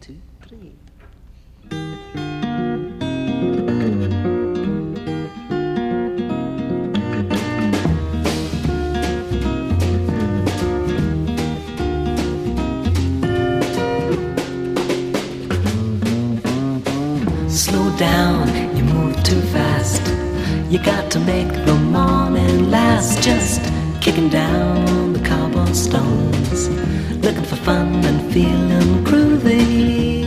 two, three. Slow down, you move too fast. You got to make the morning last. Just kicking down the cobblestones, looking for fun and feeling groovy.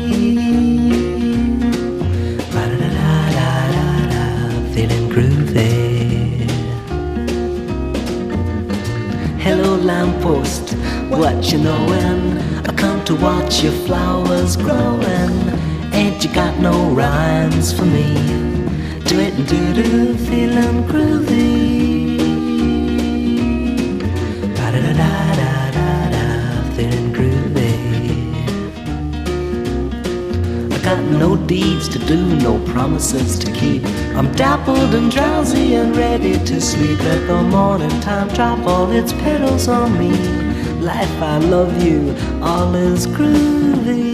Ra-da-da-da-da-da, feeling groovy. Hello lamppost, what you knowin'? I come to watch your flowers growin'. Ain't you got no rhymes for me? Do it and do feeling groovy. Ra-da-da-da-da-da, feeling groovy. I got no deeds to do, no promises to keep. I'm dappled and drowsy and ready to sleep. Let the morning time drop all its petals on me. Life, I love you, all is groovy.